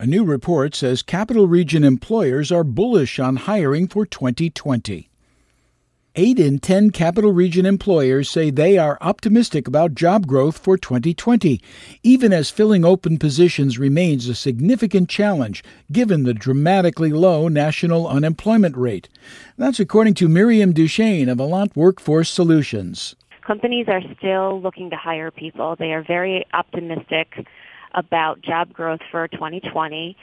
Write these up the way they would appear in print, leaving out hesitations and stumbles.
A new report says Capital Region employers are bullish on hiring for 2020. 8 in 10 Capital Region employers say they are optimistic about job growth for 2020, even as filling open positions remains a significant challenge given the dramatically low national unemployment rate. That's according to Miriam Duchesne of Allant Workforce Solutions. Companies are still looking to hire people. They are very optimistic about job growth for 2020.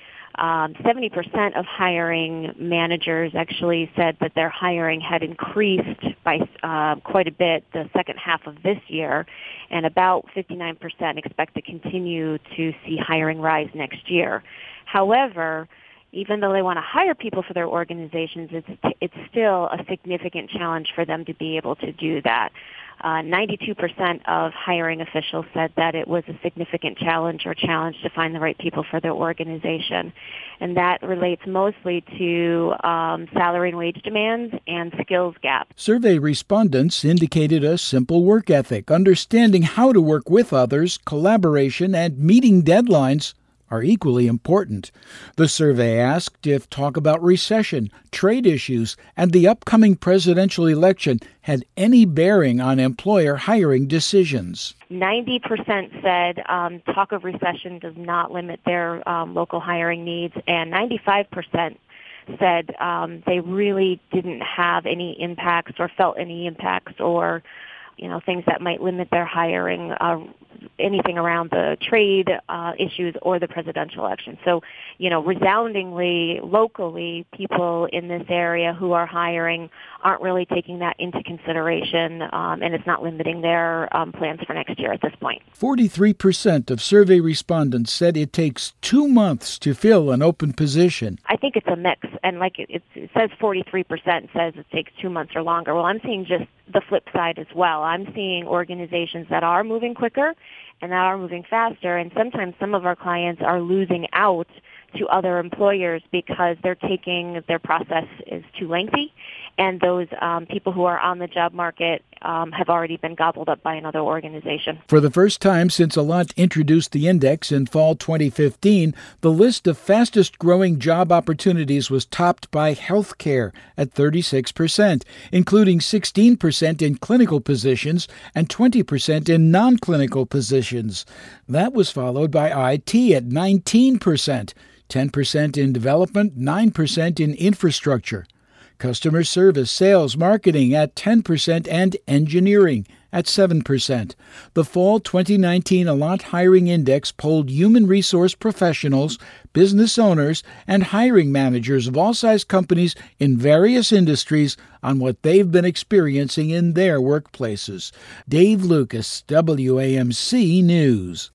70% of hiring managers actually said that their hiring had increased by quite a bit the second half of this year, and about 59% expect to continue to see hiring rise next year. However, even though they want to hire people for their organizations, it's still a significant challenge for them to be able to do that. 92% of hiring officials said that it was a significant challenge to find the right people for their organization. And that relates mostly to salary and wage demands and skills gaps. Survey respondents indicated a simple work ethic, understanding how to work with others, collaboration, and meeting deadlines are equally important. The survey asked if talk about recession, trade issues, and the upcoming presidential election had any bearing on employer hiring decisions. 90% said talk of recession does not limit their local hiring needs, and 95% said they really didn't have any impacts or felt any impacts or things that might limit their hiring, anything around the trade issues or the presidential election. So, resoundingly, locally, people in this area who are hiring aren't really taking that into consideration, and it's not limiting their plans for next year at this point. 43% of survey respondents said it takes 2 months to fill an open position. I think it's a mix, and it says 43% says it takes 2 months or longer. Well, I'm seeing just the flip side as well. I'm seeing organizations that are moving quicker and that are moving faster, and sometimes some of our clients are losing out to other employers because their process is too lengthy, and those people who are on the job market have already been gobbled up by another organization. For the first time since Allant introduced the index in fall 2015, the list of fastest-growing job opportunities was topped by healthcare at 36%, including 16% in clinical positions and 20% in non-clinical positions. That was followed by IT at 19%, 10% in development, 9% in infrastructure. Customer service, sales, marketing at 10%, and engineering at 7%. The Fall 2019 Allant Hiring Index polled human resource professionals, business owners, and hiring managers of all size companies in various industries on what they've been experiencing in their workplaces. Dave Lucas, WAMC News.